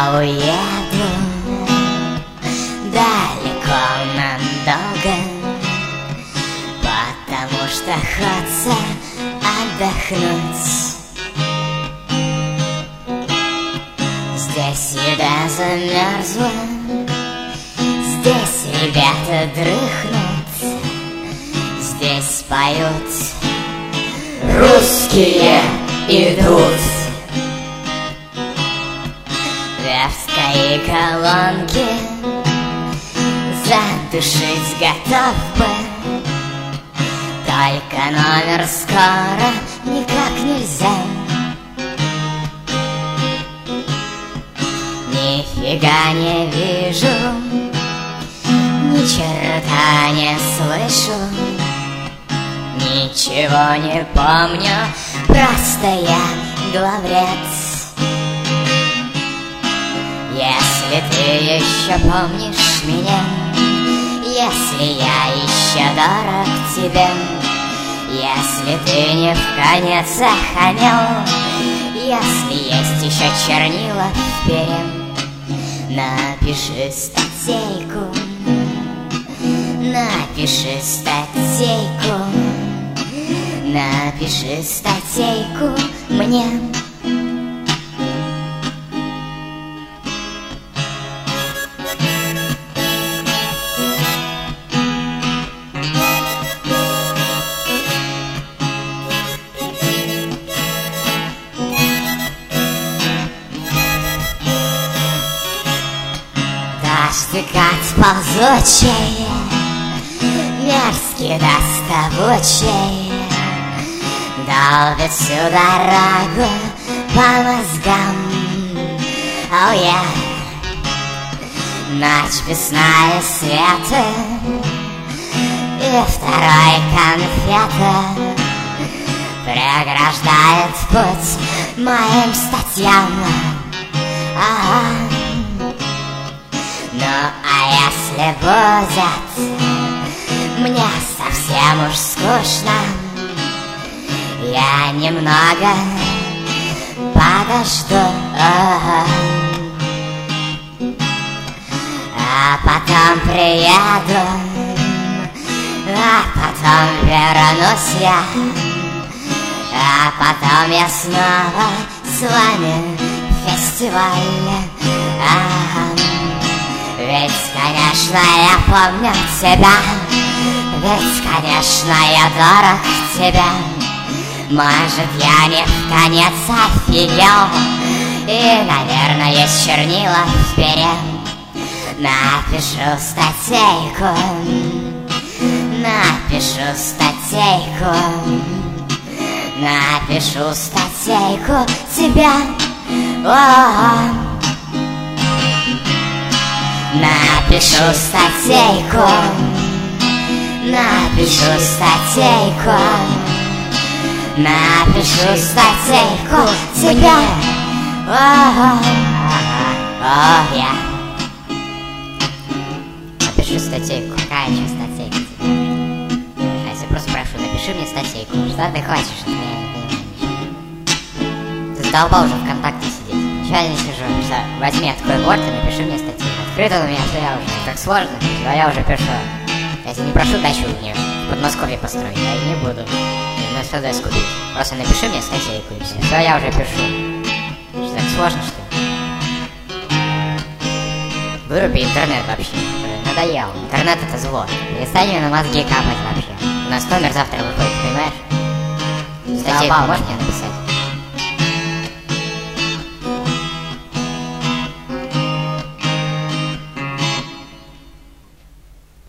я уеду далеко надолго, потому что хочется отдохнуть. Здесь еда замерзла, здесь ребята дрыхнут, здесь поют русские идут. Вязкие колонки задушить готов бы, только номер скоро никак нельзя. Нифига не вижу, ни черта не слышу, ничего не помню, просто я главрец. Если ты еще помнишь меня, если я еще дорог тебе, если ты не вконец охамел, если есть еще чернила в перья, напиши статейку, напиши статейку, напиши статейку мне. Дождикать ползучий, мерзкий доставучий, долбит всю дорогу по мозгам. Oh yeah. Ночь весна и света, и второй конфета преграждает путь моим статьям. Ну а если будет мне совсем уж скучно, я немного подожду, а потом приеду, а потом вернусь я, а потом я снова с вами в фестивале. Ведь, конечно, я помню тебя, ведь, конечно, я дорог тебе. Может, я не вконец офигел, и, наверное, есть чернила в перья. Напишу статейку, напишу статейку, напишу статейку тебя. Напишу статейку, напишу статейку, напишу статейку тебе. Напишу статейку. Какая еще статейка тебе? А если просто прошу, напиши мне статейку. Что ты хочешь от меня? Ты задолбал уже ВКонтакте сидеть. Ничего я не сижу. Что, возьми, открой борт и напиши мне статейку. Открыто у меня, что я уже так сложно, а я уже пишу. Я тебя не прошу дачу мне в Подмосковье построить, я и не буду. На что дать купить. Просто напиши мне статейку и все. Все, я уже пишу. Что так сложно, что ли? Выруби интернет вообще. Надоел. Интернет это зло. Перестань мне на мозги капать вообще. У нас номер завтра выходит, понимаешь? Статейку можешь мне написать?